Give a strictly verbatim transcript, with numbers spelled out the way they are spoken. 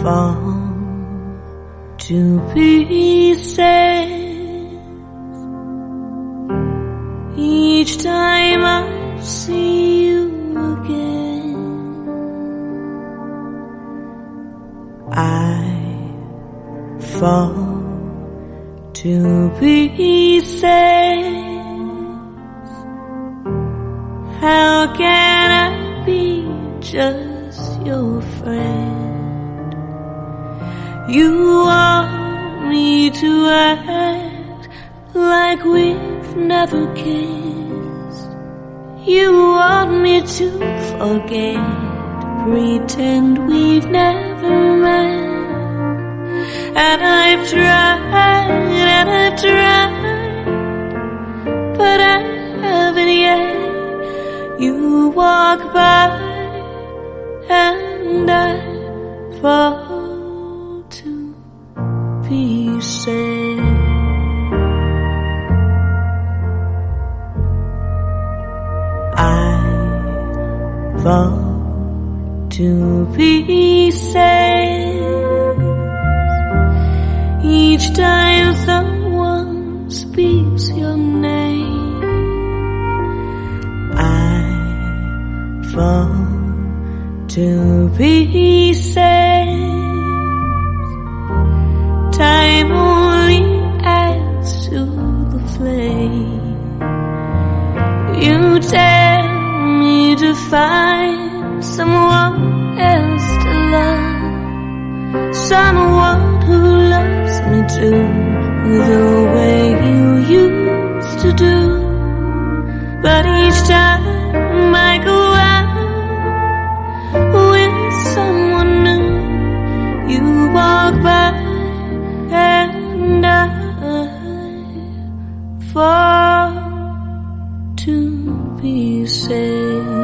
fall to pieces each time I see you again. I fall to pieces. How can I be just your friend? You want me to act like we've never kissed. You want me to forget, pretend we've never met. And I've tried, and I've tried, but I haven't yet. You walk by and I fall to pieces. I fall to pieces each time someone speaks your name. I fall to pieces. Time only adds to the flame. You tell me to find someone else to love, someone who loves me too, the way you used to do. But each time I go out with someone new, you walk by and I fall to pieces.